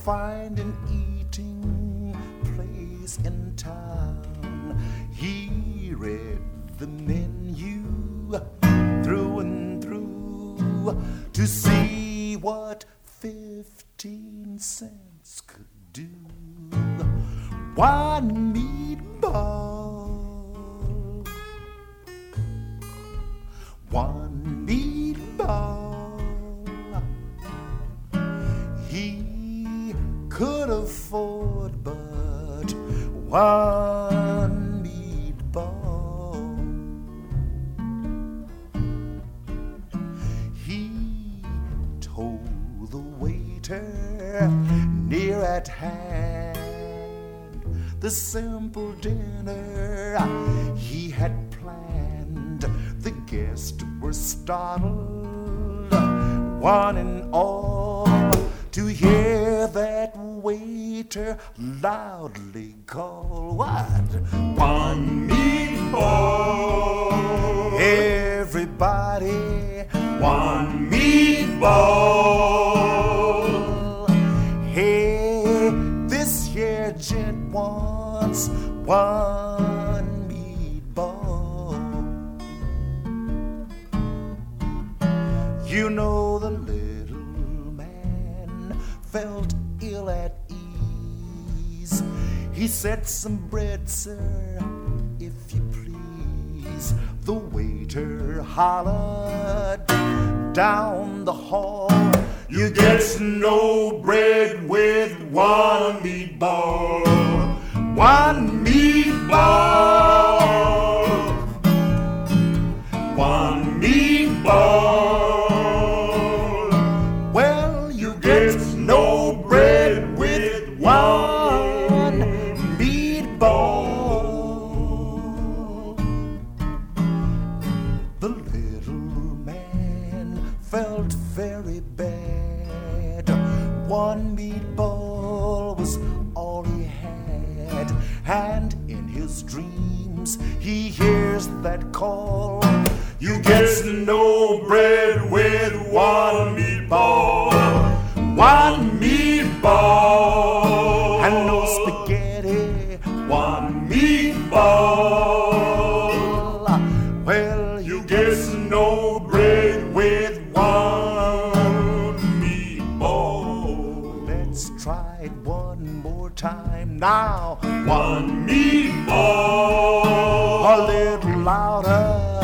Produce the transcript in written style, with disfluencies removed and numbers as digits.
find an eating place in town. He read the menu through and through to see what 15 cents could do. One meatball, one meatball. He could afford but one meatball. He told the waiter near at hand the simple dinner he had planned. The guests were startled, one and all, to hear that waiter loudly call what? One meatball. Everybody, one meatball. Hey, this here gent wants one meatball. You know the little man felt ill at ease. He said, "Some bread, sir, if you please." The waiter hollered down the hall, "You get no bread with one meatball. One meatball. One meatball. Well, you get no bread with one meatball." The little man felt very bad. One meatball was all he had, and in his dreams he hears that call, "You get no bread with one meatball. One meatball. And no spaghetti. One meatball. Well, you get no bread with one meatball." Let's try it one more time now. One meatball. A little louder.